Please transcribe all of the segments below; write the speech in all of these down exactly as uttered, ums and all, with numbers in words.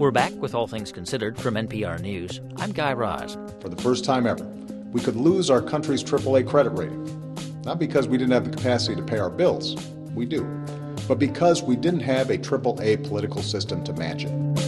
We're back with All Things Considered from N P R News. I'm Guy Raz. For the first time ever, we could lose our country's triple A credit rating. Not because we didn't have the capacity to pay our bills. We do. But because we didn't have a triple A political system to match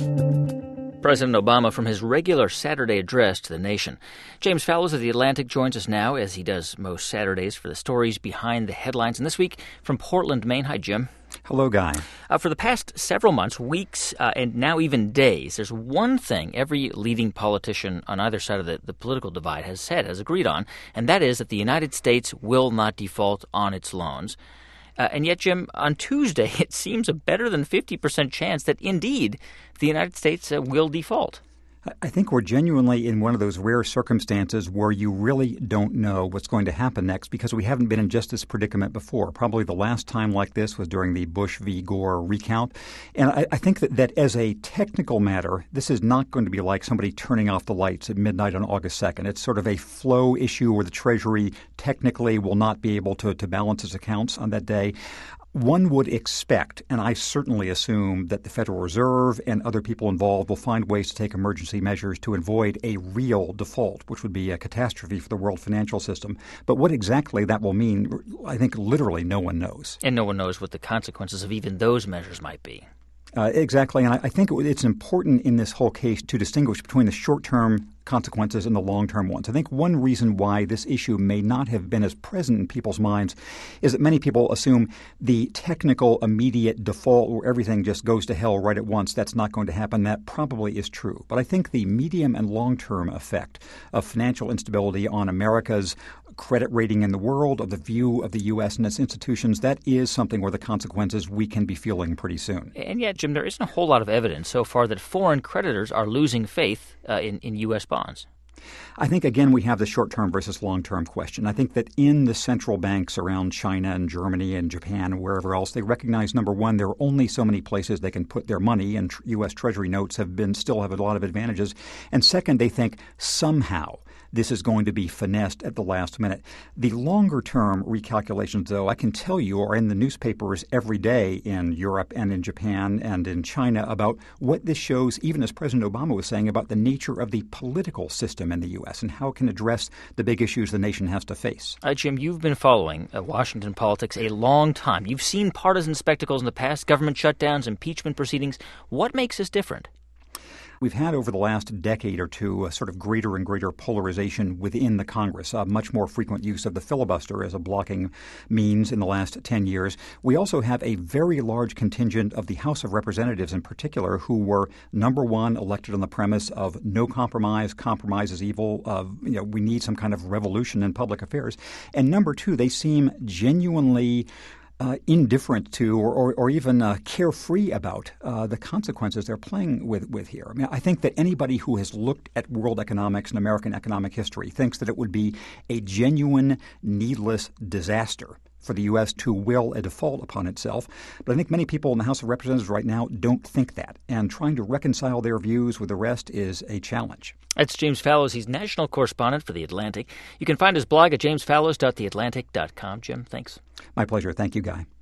it. President Obama from his regular Saturday address to the nation. James Fallows of The Atlantic joins us now, as he does most Saturdays, for the stories behind the headlines. And this week from Portland, Maine. Hi, Jim. Hello, Guy. Uh, for the past several months, weeks, uh, and now even days, there's one thing every leading politician on either side of the, the political divide has said, has agreed on, and that is that the United States will not default on its loans. Uh, and yet, Jim, on Tuesday, it seems a better than fifty percent chance that, indeed, the United States uh, will default. I think we're genuinely in one of those rare circumstances where you really don't know what's going to happen next because we haven't been in just this predicament before. Probably the last time like this was during the Bush v. Gore recount. And I, I think that, that as a technical matter, this is not going to be like somebody turning off the lights at midnight on August second. It's sort of a flow issue where the Treasury technically will not be able to, to balance its accounts on that day. One would expect, and I certainly assume, that the Federal Reserve and other people involved will find ways to take emergency measures to avoid a real default, which would be a catastrophe for the world financial system. But what exactly that will mean, I think literally no one knows. And no one knows what the consequences of even those measures might be. Uh, exactly. And I, I think it, it's important in this whole case to distinguish between the short-term consequences and the long-term ones. I think one reason why this issue may not have been as present in people's minds is that many people assume the technical immediate default where everything just goes to hell right at once, that's not going to happen. That probably is true. But I think the medium and long-term effect of financial instability on America's credit rating in the world, of the view of the U S and its institutions, that is something where the consequences we can be feeling pretty soon. And yet, Jim, there isn't a whole lot of evidence so far that foreign creditors are losing faith uh, in, in U S bonds. I think, again, we have the short-term versus long-term question. I think that in the central banks around China and Germany and Japan and wherever else, they recognize, number one, there are only so many places they can put their money, and U S. Treasury notes have been still have a lot of advantages. And second, they think somehow this is going to be finessed at the last minute. The longer-term recalculations, though, I can tell you are in the newspapers every day in Europe and in Japan and in China about what this shows, even as President Obama was saying, about the nature of the political system in the U S and how it can address the big issues the nation has to face. Uh, Jim, you've been following uh, Washington politics a long time. You've seen partisan spectacles in the past, government shutdowns, impeachment proceedings. What makes this different? We've had over the last decade or two a sort of greater and greater polarization within the Congress, a much more frequent use of the filibuster as a blocking means in the last ten years. We also have a very large contingent of the House of Representatives in particular who were, number one, elected on the premise of no compromise, compromise is evil, of, you know, we need some kind of revolution in public affairs. And number two, they seem genuinely Uh, indifferent to or, or, or even uh, carefree about uh, the consequences they're playing with, with here. I mean, I think that anybody who has looked at world economics and American economic history thinks that it would be a genuine, needless disaster for the U S to will a default upon itself. But I think many people in the House of Representatives right now don't think that. And trying to reconcile their views with the rest is a challenge. That's James Fallows. He's national correspondent for The Atlantic. You can find his blog at james fallows dot the atlantic dot com. Jim, thanks. My pleasure. Thank you, Guy.